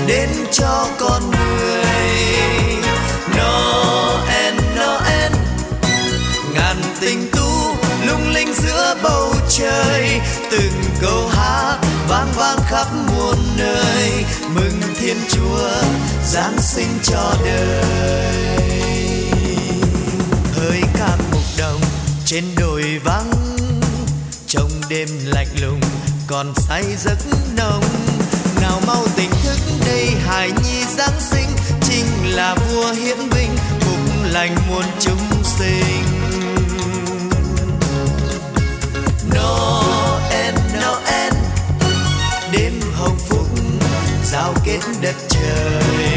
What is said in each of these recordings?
đến cho con người. Noel, Noel, ngàn tình tú lung linh giữa bầu trời, từng câu hát vang vang khắp muôn nơi, mừng Thiên Chúa Giáng sinh cho đời. Hỡi các mục đồng trên đồi vắng, trong đêm lạnh lùng còn say giấc nồng, nào mau tỉnh thức đây hài nhi Giáng sinh, chính là vua hiển vinh phúc lành muôn chúng sinh. Noel, Noel, đêm hồng phúc giao kết đất trời.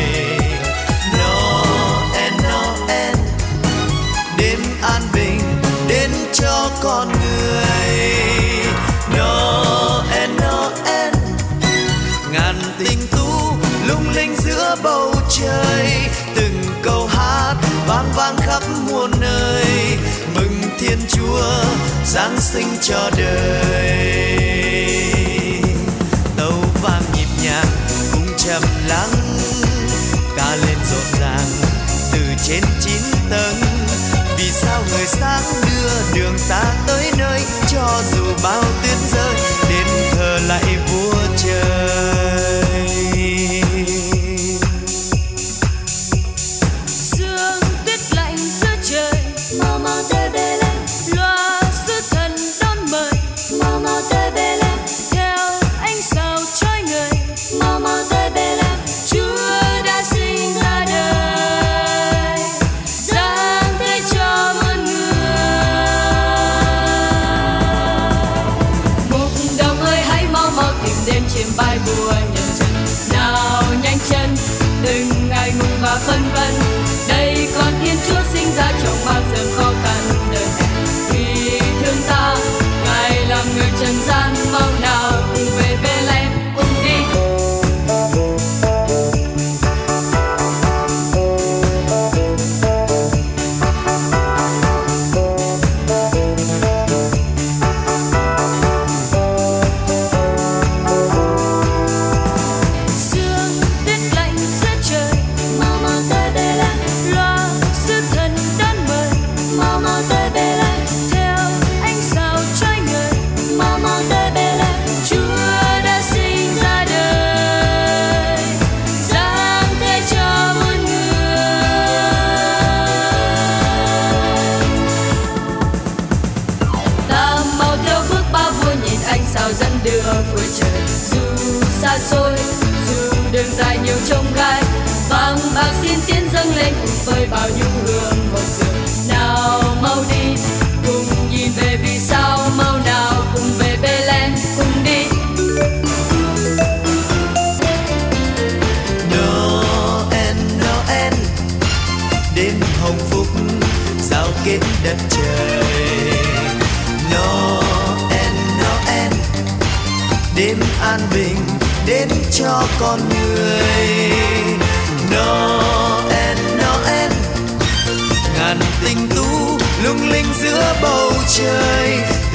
Noel, Noel, đêm an bình đến cho con người. Noel, Noel, ngàn tình tú lung linh giữa bầu trời, từng câu hát vang vang khắp muôn nơi, mừng Thiên Chúa Giáng sinh cho đời. Tấu vang nhịp nhàng cũng trầm lắng, ca lên rộn ràng từ trên 9 tầng. Vì sao người sáng đưa đường ta tới nơi, cho dù bao tuyết rơi đến thờ lại vua trời. Sương tuyết lạnh giữa trời, mau mau tới Bethlehem, loa sứ thần đón mời, mau mau tới Bethlehem, theo ánh sao chói ngời, mau mau tới Bethlehem, Chúa đã sinh ra đời, giáng thế cho muôn người. Mục đồng ơi hãy mau mau tìm đến chiêm bài vua nhân dân, nào nhanh chân đừng ngại ngùng và phân vân, đây con Thiên Chúa sinh ra trong bao giờ khó khăn đời này, vì thương ta Ngài làm người trần gian, mau nào cùng về Bethlehem cùng đi. Sương tuyết lạnh giữa trời, mau mau tới Bethlehem, loa sứ thần đón mời, mau mau tới Bethlehem, theo ánh sao chói ngời, mau mau tới Bethlehem, Chúa đã sinh ra đời, giáng thế cho muôn người. Ta mau theo bước ba vua nhìn ánh sao dẫn đưa vua trời, dù xa xôi dù đường dài nhiều chông gai, vang bạc xin tiến dâng lên cùng với bao nhung hương một giường. Nào mau đi cùng nhìn về vì sao, mau nào cùng về Bethlehem cùng đi. Noel, Noel, đêm hồng phúc giao kết đất trời. Noel, Noel, đêm an bình đến cho con người. Noel, Noel, ngàn tình tú lung linh giữa bầu trời,